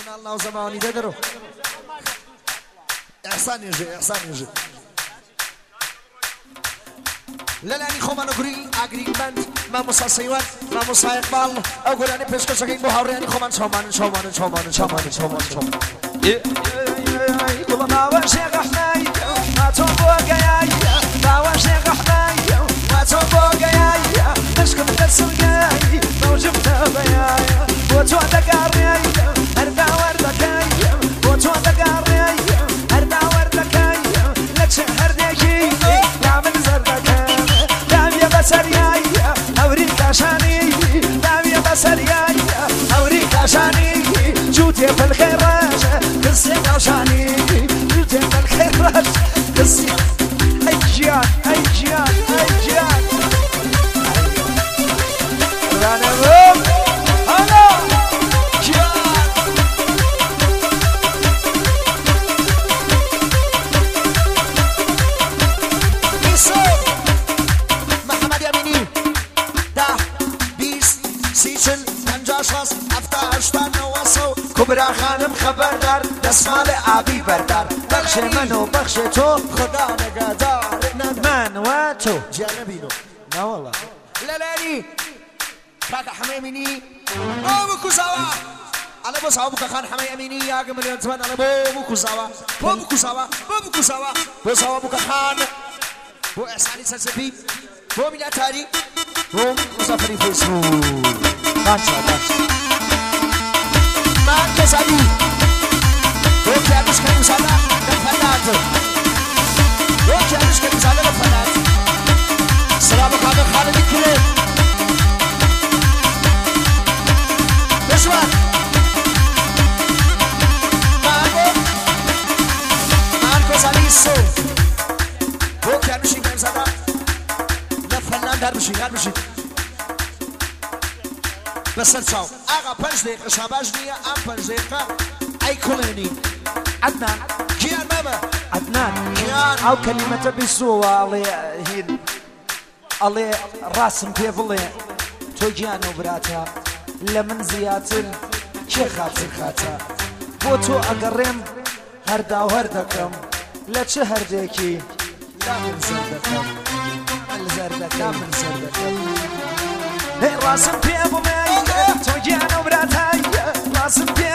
من الله زمانی درو احسان يجي لالاني خوما نقري اقري بند ما موسى سيوان ما موسى اقبال اقول اني بيسكو سكين بوهاورياني خوما شومان كل ما وشيخ حناي ما توبوك يا ما وشيخ حناي ما توبوك يا نشكم السرقاي موجبنا بيايا وتو دقاري اردا وردكاي وتو دقاري اردا وردكاي لتشهر ديكي يعمل زردكاي دامية بسرياي اوريك عشاني دامية بسرياي اوريك عشاني جوتي في الخيراج قصي عشاني جوتي في الخيراج قصي اجيان رانا بوم هلا جيان يسوع محمد يميني ده 20 سيشن 50 افتاشتن وصو كبرى خانم خبردار دستمال آبی بردار بخش من و بخش تو خدا نگهدار من و تو جانبینو نه والله لالاني كاكا حمي يميني بوبو كوساوا على بو صاحبك خان حمي يميني يا جمل زمان على بوبو كوساوا بو صاحبك خان بو احساني سلسبي بو ميلاتاري بو مسافري فيسبوك بانشا ما كسبي بو كيانش كان سالا لفنات بو كيانش كان سالا لفنات سلام عليكم خالد الكريم ماركو ساليسو بو كانش كان سالا لفنات هربشي بس تساو اغا 5 دقيقة شاباش نية ام 5 دقيقة اي كوليني عدنان كيان ماما عدنان كيان او كلمة بيسوا الله راسم بيفلي توجيانو براتا لمن زياتن شي خاطر بو تو اقرم هردا وهردكم لا تشهردكي لا من زردكم راسم بيفلي توجيانو براتا راسم بيفلي